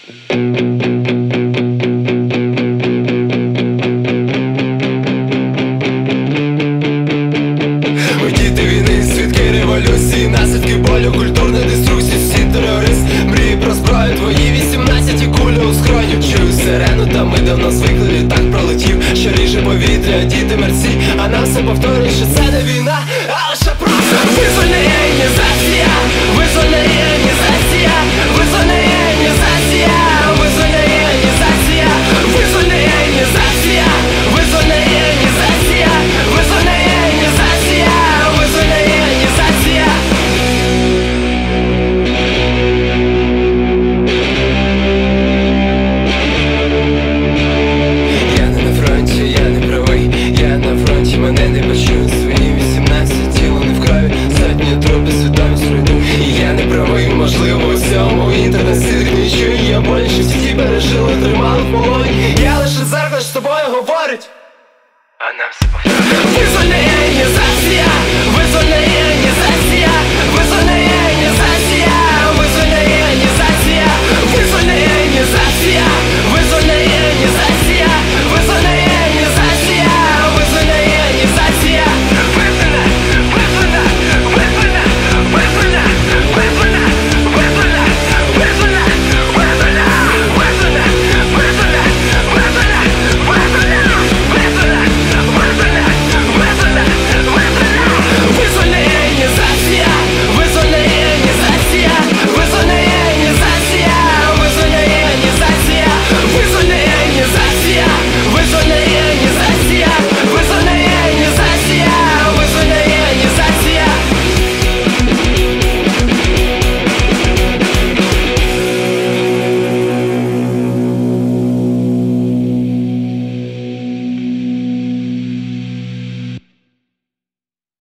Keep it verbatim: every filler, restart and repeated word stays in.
Ми діти війни, свідки революції, наслідки болю, культурної деструкції, всі терорист, мрії про зброю, твої вісімнадцяті кулі у скроню. Чую сирену, та ми давно звикли, літак пролетів, що ріже повітря, діти мерці, а нам все повторює, що це не війна, а лише просто визвольна іонізація, визвольна іонізація, визвольна іонізація, визвольна іонізація, визвольна іонізація, визвольна іонізація, визвольна іонізація, визвольна іонізація. Я не на фронті, я не правий, я на фронті, мене не почують. Свої вісімнадцять, тіло не в крові, сотні трупи, свідомість руйну. І я не правий, можливо, у всьому інтернет-сирк не чую. Я боляче всі пережили, тримали в полоні. Я лише зеркало з тобою говорить, а нам все повторює.